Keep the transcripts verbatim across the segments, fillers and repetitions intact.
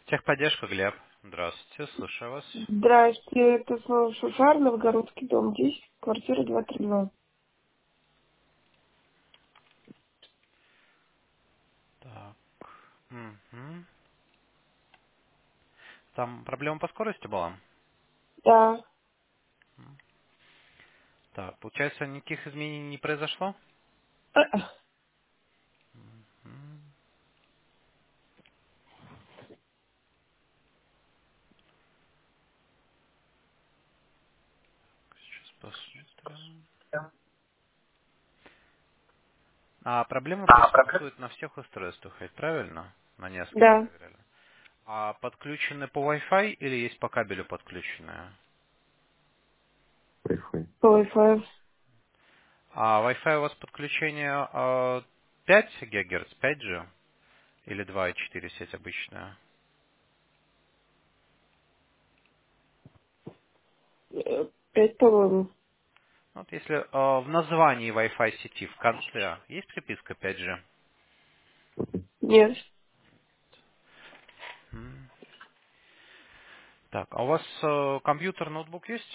Техподдержка, Глеб. Здравствуйте, слушаю вас. Здрасте, это снова Шушар, Новгородский дом десять, квартира два три два. Так. Мгм. Там проблема по скорости была? Да. Так, получается, никаких изменений не произошло? А, М, Сейчас посмотрим. А проблема присутствует на всех устройствах, ведь правильно? На нескольких Да, проверяли. А подключены по Wi-Fi или есть по кабелю подключенные? Wi-Fi. по Wi-Fi. А Wi-Fi у вас подключение э, пять гигагерц, пять джи? Или два и четыре сеть обычная? Э, Пять, по-моему. Вот если э, в названии Wi-Fi сети в конце есть приписка пять джи? Нет. М. Так, а у вас э, компьютер, ноутбук есть?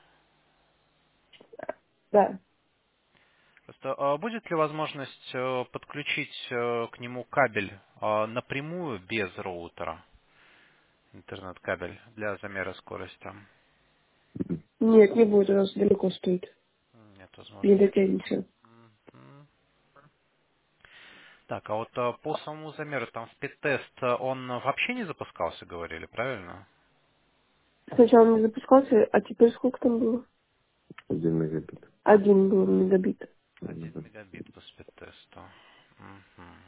Да. Просто, э, будет ли возможность э, подключить э, к нему кабель э, напрямую без роутера? Интернет-кабель для замера скорости? Нет, не будет, у нас далеко стоит. Нет Не возможности. дотянется. Мгм. Так, а вот э, по самому замеру, там спид-тест, э, он вообще не запускался, говорили, правильно? Сначала не запускался, а теперь сколько там было? Один мегабит. Один был мегабит. Один мегабит по спид-тесту. Мгм.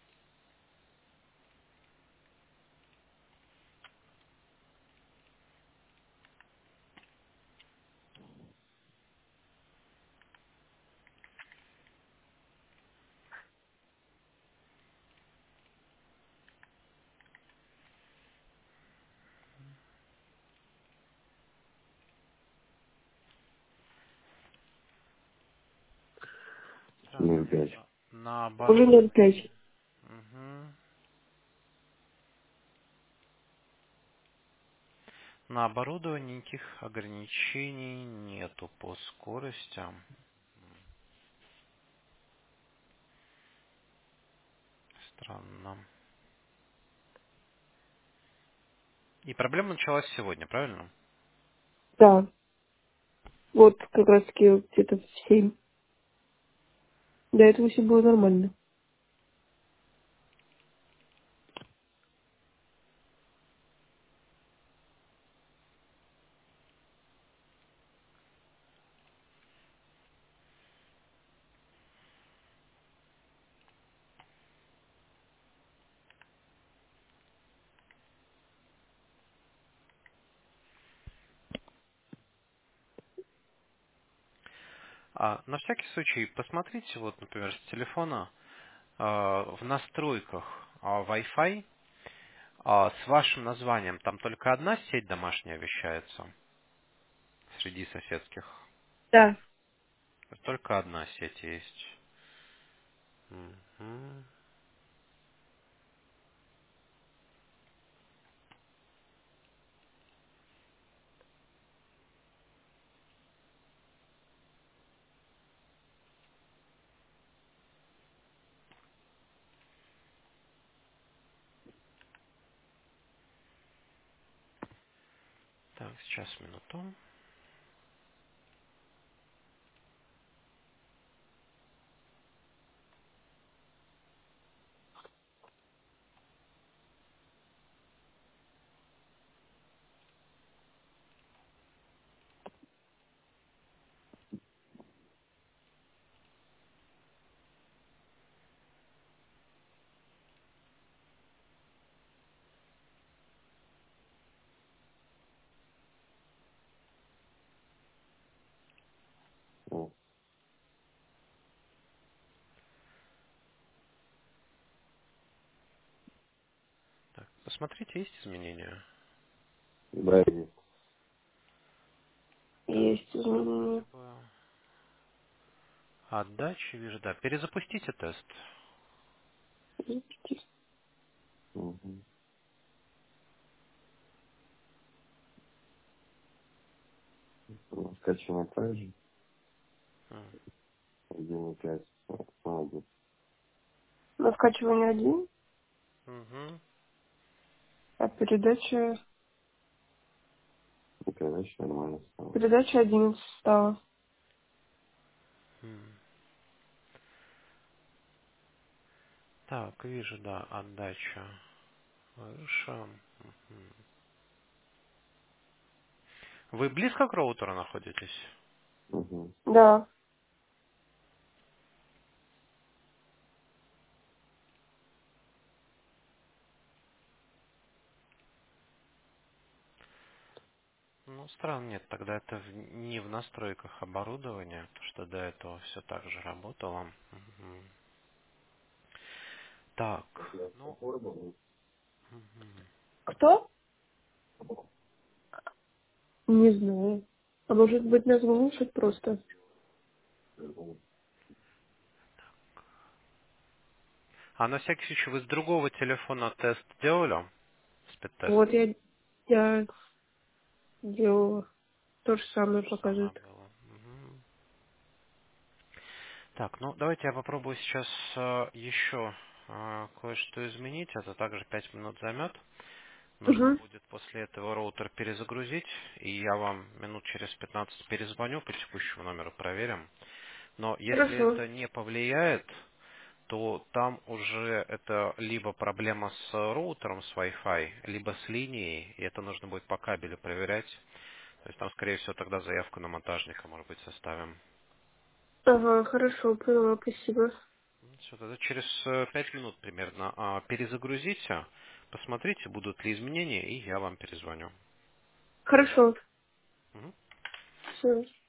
Странно, ноль вот пять. на, на Уже ноль оборудовании. пять. Мгм. На оборудовании никаких ограничений нету по скоростям. Странно. И проблема началась сегодня, правильно? Да. Вот как раз таки где-то в семь. До этого все было нормально. А, на всякий случай, посмотрите, вот, например, с телефона а, в настройках а, Wi-Fi а, с вашим названием там только одна сеть домашняя вещается среди соседских. Да. Только одна сеть есть. Мгм. Так, сейчас минуту. О, Так, посмотрите, есть изменения? да, есть. Так, Есть изменения. вроде бы отдачи вижу, да. Перезапустите тест. Мгм. скачивание также. один и пять. Молодец. На скачивание один, Угу. а передача... И передача нормально стала. Передача одиннадцать стала. Так, вижу, да, отдача выше. Мгм. Вы близко к роутеру находитесь? Угу. Да. Ну, странно, нет, тогда это в- не в настройках оборудования, потому что до этого все так же работало. Мгм. Так, ну, мгм. Кто? Не знаю. А может быть, нас глушат просто? А на всякий случай вы с другого телефона тест делали? Спид-тест? Вот я, я делала. То же То самое же самое показывает. было. Мгм. Так, ну давайте я попробую сейчас э, еще э, кое-что изменить. Это также пять минут займет. Нужно Угу. будет после этого роутер перезагрузить, и я вам минут через пятнадцать перезвоню по текущему номеру, проверим. Но если Хорошо. это не повлияет, то там уже это либо проблема с роутером, с Wi-Fi, либо с линией, и это нужно будет по кабелю проверять. То есть там, скорее всего, тогда заявку на монтажника, может быть, составим. Ага, хорошо, поняла, спасибо. Все, тогда через э, пять минут примерно а, перезагрузите, посмотрите, будут ли изменения, и я вам перезвоню. Хорошо. Мгм. Все.